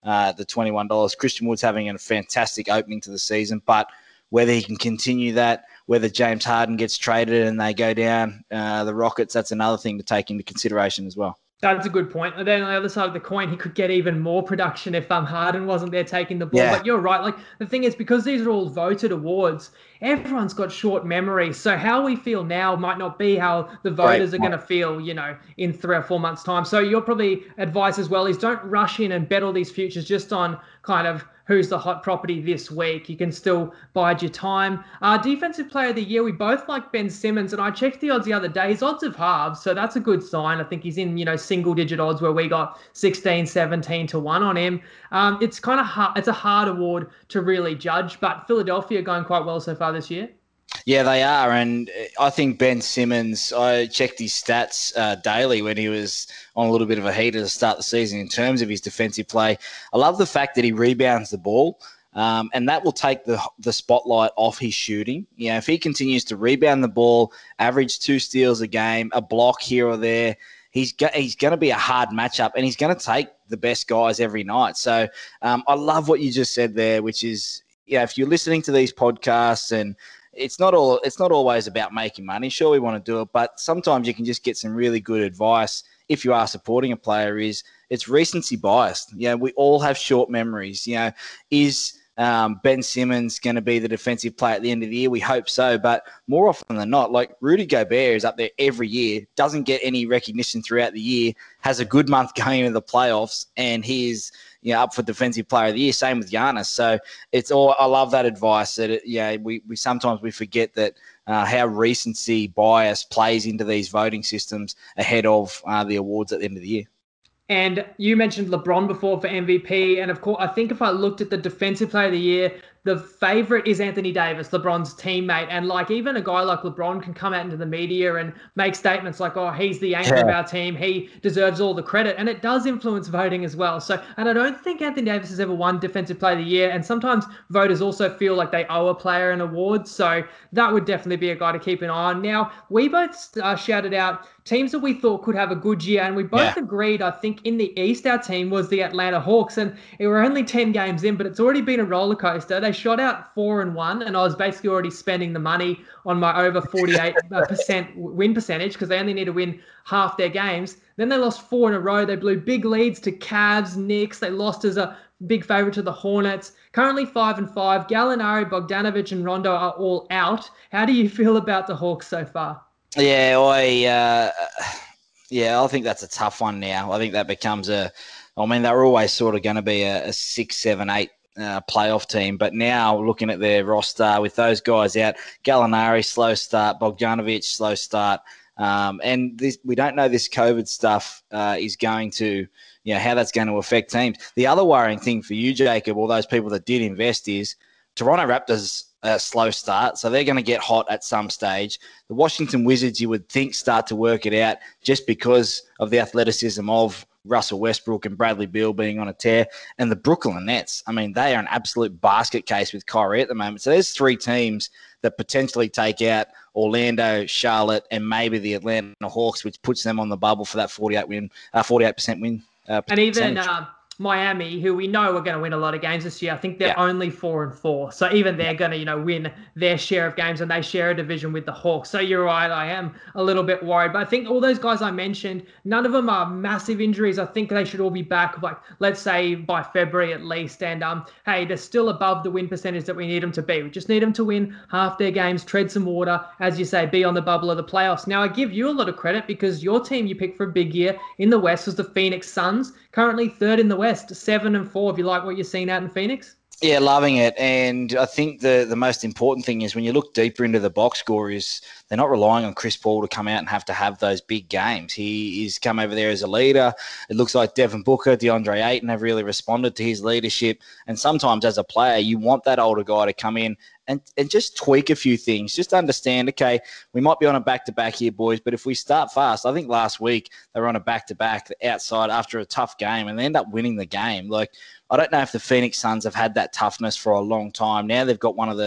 uh, at the twenty-one dollars. Christian Wood's having a fantastic opening to the season, but whether he can continue that, whether James Harden gets traded and they go down uh, the Rockets, that's another thing to take into consideration as well. That's a good point. And then on the other side of the coin, he could get even more production if um, Harden wasn't there taking the ball. Yeah. But you're right. Like, the thing is, because these are all voted awards, everyone's got short memory. So how we feel now might not be how the voters Great are going to feel, you know, in three or four months' time. So your probably advice as well is don't rush in and bet all these futures just on kind of who's the hot property this week. You can still bide your time. Uh, defensive player of the year, we both like Ben Simmons, and I checked the odds the other day. His odds have halved, so that's a good sign. I think he's in, you know, single-digit odds where we got sixteen, seventeen to one on him. Um, it's kind of hard. It's a hard award to really judge, but Philadelphia are going quite well so far this year. Yeah, they are. And I think Ben Simmons, I checked his stats uh, daily when he was on a little bit of a heater to start the season in terms of his defensive play. I love the fact that he rebounds the ball, um, and that will take the the spotlight off his shooting. You know, if he continues to rebound the ball, average two steals a game, a block here or there, he's go- he's going to be a hard matchup, and he's going to take the best guys every night. So um, I love what you just said there, which is, yeah, if you're listening to these podcasts and It's not all. It's not always about making money. Sure, we want to do it, but sometimes you can just get some really good advice if you are supporting a player. Is it's recency biased. You know, we all have short memories. You know, is um, Ben Simmons going to be the defensive player at the end of the year? We hope so, but more often than not, like Rudy Gobert is up there every year, doesn't get any recognition throughout the year, has a good month going into the playoffs, and he is, you know, up for defensive player of the year. Same with Giannis. So it's all. I love that advice. That it, yeah, we, we sometimes we forget that uh, how recency bias plays into these voting systems ahead of uh, the awards at the end of the year. And you mentioned LeBron before for M V P. And of course, I think if I looked at the defensive player of the year, the favorite is Anthony Davis, LeBron's teammate. And like even a guy like LeBron can come out into the media and make statements like, oh, he's the anchor yeah. of our team. He deserves all the credit. And it does influence voting as well. So, and I don't think Anthony Davis has ever won Defensive Player of the Year. And sometimes voters also feel like they owe a player an award. So that would definitely be a guy to keep an eye on. Now, we both uh, shouted out teams that we thought could have a good year. And we both yeah. agreed, I think, in the East, our team was the Atlanta Hawks. And we were only ten games in, but it's already been a roller coaster. They shot out four and one, and I was basically already spending the money on my over forty-eight percent win percentage because they only need to win half their games. Then they lost four in a row. They blew big leads to Cavs, Knicks. They lost as a big favorite to the Hornets. Currently five and five. Gallinari, Bogdanovic, and Rondo are all out. How do you feel about the Hawks so far? Yeah, I uh, yeah, I think that's a tough one now. I think that becomes a. I mean, they were always sort of going to be a, a six, seven, eight uh, playoff team, but now looking at their roster with those guys out, Gallinari slow start, Bogdanovic slow start, um, and this, we don't know this COVID stuff uh, is going to, you know, how that's going to affect teams. The other worrying thing for you, Jacob, or those people that did invest, is Toronto Raptors. A slow start, so they're going to get hot at some stage. The Washington Wizards, you would think, start to work it out just because of the athleticism of Russell Westbrook and Bradley Beal being on a tear. And the Brooklyn Nets, I mean, they are an absolute basket case with Kyrie at the moment. So there's three teams that potentially take out Orlando, Charlotte, and maybe the Atlanta Hawks, which puts them on the bubble for that forty-eight win, uh, forty-eight percent win. Uh, and even uh, Miami, who we know are going to win a lot of games this year, I think they're yeah. only four and four. So even they're going to, you know, win their share of games, and they share a division with the Hawks. So you're right, I am a little bit worried. But I think all those guys I mentioned, none of them are massive injuries. I think they should all be back, like, let's say by February at least. And um, hey, they're still above the win percentage that we need them to be. We just need them to win half their games, tread some water, as you say, be on the bubble of the playoffs. Now, I give you a lot of credit because your team you picked for a big year in the West was the Phoenix Suns, currently third in the West, seven and four. If you like what you're seeing out in Phoenix. Yeah, loving it. And I think the, the most important thing is when you look deeper into the box score is they're not relying on Chris Paul to come out and have to have those big games. He is come over there as a leader. It looks like Devin Booker, DeAndre Ayton have really responded to his leadership. And sometimes as a player, you want that older guy to come in and, and just tweak a few things. Just understand, okay, we might be on a back-to-back here, boys, but if we start fast, I think last week they were on a back-to-back outside after a tough game and they end up winning the game. Like, I don't know if the Phoenix Suns have had that toughness for a long time. Now they've got one of the,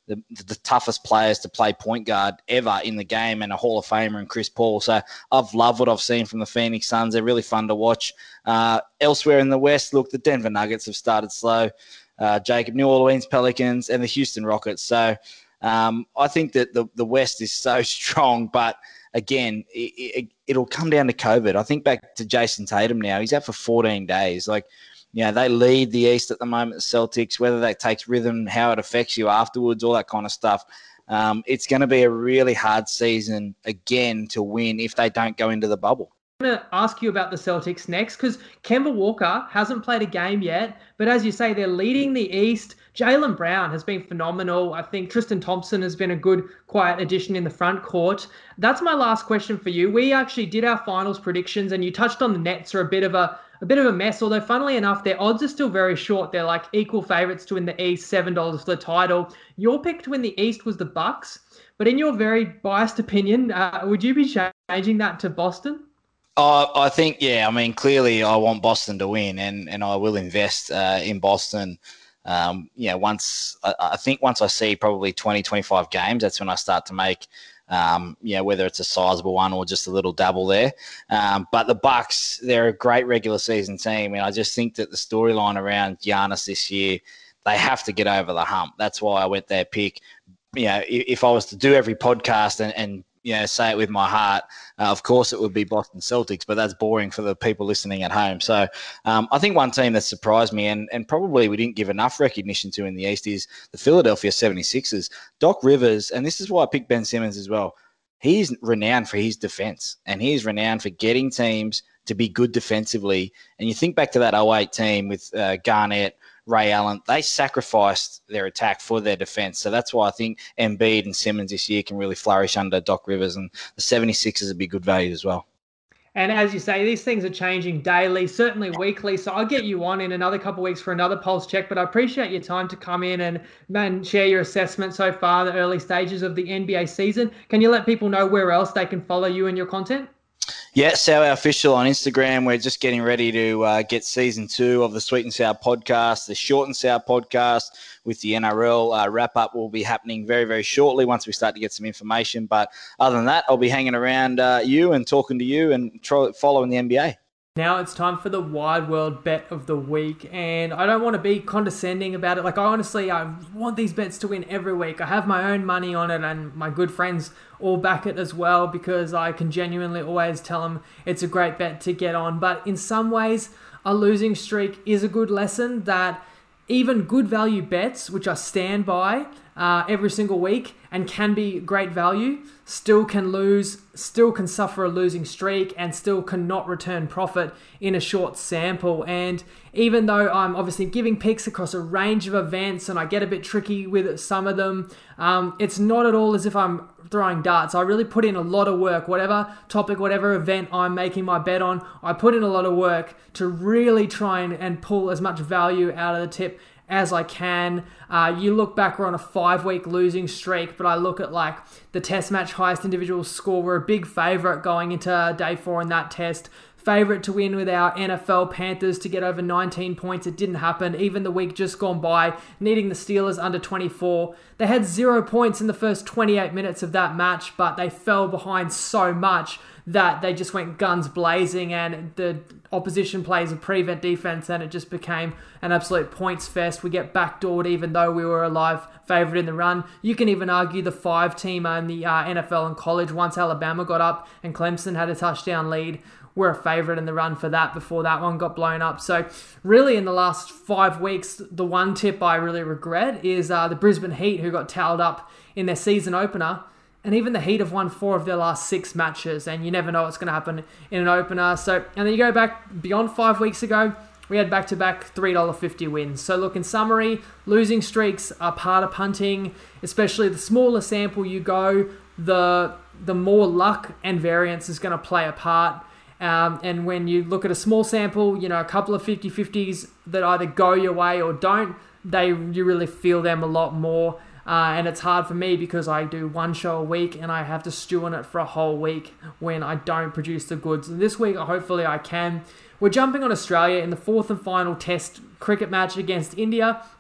the, the toughest players to play point guard ever in the game, and a Hall of Famer in Chris Paul. So I've loved what I've seen from the Phoenix Suns. They're really fun to watch. Uh, elsewhere in the West, look, the Denver Nuggets have started slow. Uh, Jacob, New Orleans Pelicans, and the Houston Rockets. So um, I think that the, the West is so strong, but again, it, it, it'll come down to COVID. I think back to Jason Tatum now. He's out for fourteen days. Like, you know, they lead the East at the moment, the Celtics, whether that takes rhythm, how it affects you afterwards, all that kind of stuff. Um, it's going to be a really hard season again to win if they don't go into the bubble. I'm going to ask you about the Celtics next because Kemba Walker hasn't played a game yet, but as you say, they're leading the East. Jaylen Brown has been phenomenal. I think Tristan Thompson has been a good, quiet addition in the front court. That's my last question for you. We actually did our finals predictions, and you touched on the Nets are a bit of a a bit of a mess, although funnily enough, their odds are still very short. They're like equal favorites to win the East, seven dollars for the title. Your pick to win the East was the Bucks, but in your very biased opinion, uh, would you be changing that to Boston? Uh, I think, yeah, I mean, clearly I want Boston to win, and, and I will invest uh, in Boston. Um, yeah, once I, I think once I see probably twenty, twenty-five games, that's when I start to make, um, you know, whether it's a sizable one or just a little dabble there. Um, but the Bucks, they're a great regular season team, and I just think that the storyline around Giannis this year, they have to get over the hump. That's why I went their pick. You know, if, if I was to do every podcast and, and you know, say it with my heart, uh, of course it would be Boston Celtics, but that's boring for the people listening at home. So um, I think one team that surprised me and, and probably we didn't give enough recognition to in the East is the Philadelphia seventy-sixers. Doc Rivers, and this is why I picked Ben Simmons as well, he's renowned for his defense, and he's renowned for getting teams to be good defensively. And you think back to that oh eight team with uh, Garnett, Ray Allen, they sacrificed their attack for their defense. So that's why I think Embiid and Simmons this year can really flourish under Doc Rivers, and the seventy-sixers would be good value as well. And as you say, these things are changing daily, certainly weekly. So I'll get you on in another couple of weeks for another pulse check. But I appreciate your time to come in and, and share your assessment so far, the early stages of the N B A season. Can you let people know where else they can follow you and your content? Yeah, Sour Official on Instagram. We're just getting ready to uh, get season two of the Sweet and Sour podcast, the Short and Sour podcast with the N R L. Uh, wrap-up will be happening very, very shortly once we start to get some information. But other than that, I'll be hanging around uh, you and talking to you and try, following the N B A. Now it's time for the Wide World Bet of the Week, and I don't want to be condescending about it. Like, I honestly, I want these bets to win every week. I have my own money on it, and my good friends all back it as well, because I can genuinely always tell them it's a great bet to get on. But in some ways, a losing streak is a good lesson that even good value bets, which I stand by uh, every single week and can be great value, still can lose, still can suffer a losing streak, and still cannot return profit in a short sample. And even though I'm obviously giving picks across a range of events and I get a bit tricky with some of them, um, it's not at all as if I'm throwing darts. I really put in a lot of work. Whatever topic, whatever event I'm making my bet on, I put in a lot of work to really try and, and pull as much value out of the tip as I can. Uh, you look back, we're on a five-week losing streak, but I look at like the test match highest individual score. We're a big favourite going into day four in that test. Favourite to win with our N F L Panthers to get over nineteen points. It didn't happen. Even the week just gone by, needing the Steelers under twenty-four. They had zero points in the first twenty-eight minutes of that match, but they fell behind so much that they just went guns blazing, and the opposition plays a prevent defense, and it just became an absolute points fest. We get backdoored even though we were a live favourite in the run. You can even argue the five-teamer in the uh, N F L and college, once Alabama got up and Clemson had a touchdown lead, we're a favourite in the run for that before that one got blown up. So really in the last five weeks, the one tip I really regret is uh, the Brisbane Heat, who got towed up in their season opener. And even the Heat have won four of their last six matches, and you never know what's going to happen in an opener. So, and then you go back beyond five weeks ago, we had back-to-back three dollars fifty wins. So look, in summary, losing streaks are part of punting, especially the smaller sample you go, the the more luck and variance is going to play a part. Um, and when you look at a small sample, you know, a couple of fifty-fifties that either go your way or don't, they you really feel them a lot more. Uh, and it's hard for me because I do one show a week and I have to stew on it for a whole week when I don't produce the goods. And this week, hopefully I can. We're jumping on Australia in the fourth and final test cricket match against India.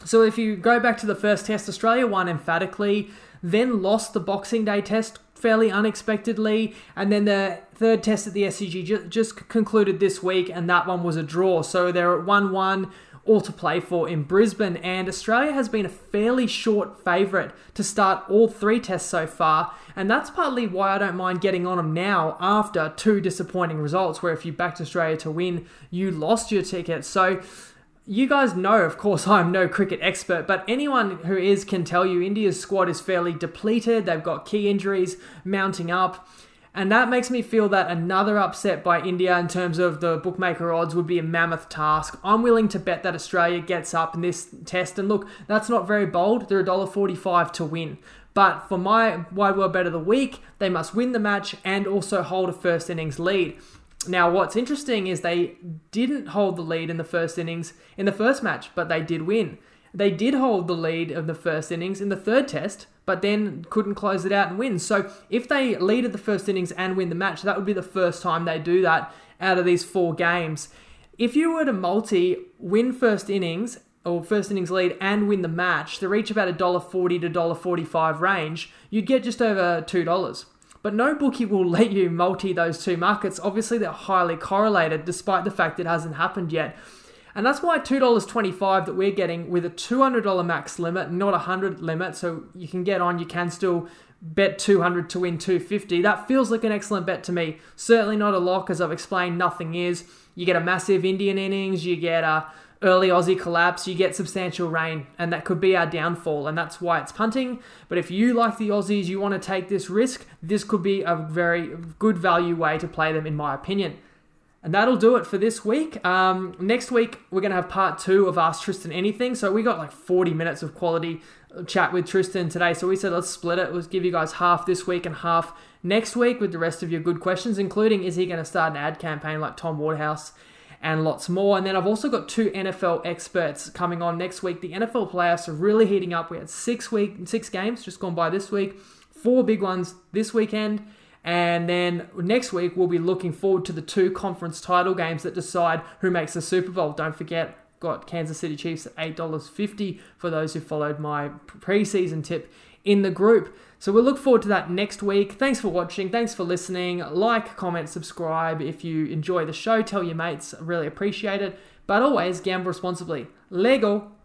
So if you go back to the first test, Australia won emphatically, then lost the Boxing Day test fairly unexpectedly, and then the third test at the S C G ju- just concluded this week, and that one was a draw. So they're at one one, all to play for in Brisbane, and Australia has been a fairly short favourite to start all three tests so far, and that's partly why I don't mind getting on them now after two disappointing results, where if you backed Australia to win, you lost your ticket. So you guys know, of course, I'm no cricket expert, but anyone who is can tell you India's squad is fairly depleted. They've got key injuries mounting up. And that makes me feel that another upset by India in terms of the bookmaker odds would be a mammoth task. I'm willing to bet that Australia gets up in this test. And look, that's not very bold. They're one dollar forty-five to win. But for my Wide World Bet of the Week, they must win the match and also hold a first innings lead. Now, what's interesting is they didn't hold the lead in the first innings in the first match, but they did win. They did hold the lead of the first innings in the third test, but then couldn't close it out and win. So if they leaded the first innings and win the match, that would be the first time they do that out of these four games. If you were to multi win first innings or first innings lead and win the match, to reach about a one dollar forty to one dollar forty-five range, you'd get just over two dollars. But no bookie will let you multi those two markets. Obviously, they're highly correlated, despite the fact it hasn't happened yet. And that's why two dollars twenty-five that we're getting with a two hundred dollars max limit, not a one hundred dollars limit, so you can get on, you can still bet two hundred dollars to win two hundred fifty dollars. That feels like an excellent bet to me. Certainly not a lock, as I've explained, nothing is. You get a massive Indian innings, you get a early Aussie collapse, you get substantial rain, and that could be our downfall, and that's why it's punting. But if you like the Aussies, you want to take this risk, this could be a very good value way to play them, in my opinion. And that'll do it for this week. Um, next week, we're going to have part two of Ask Tristan Anything. So we got like forty minutes of quality chat with Tristan today. So we said, let's split it. Let's give you guys half this week and half next week with the rest of your good questions, including, is he going to start an ad campaign like Tom Waterhouse? And lots more. And then I've also got two N F L experts coming on next week. The N F L playoffs are really heating up. We had six week, six games just gone by this week, four big ones this weekend. And then next week, we'll be looking forward to the two conference title games that decide who makes the Super Bowl. Don't forget, got Kansas City Chiefs at eight dollars fifty for those who followed my preseason tip in the group. So we'll look forward to that next week. Thanks for watching. Thanks for listening. Like, comment, subscribe. If you enjoy the show, tell your mates. I really appreciate it. But always gamble responsibly. Lego.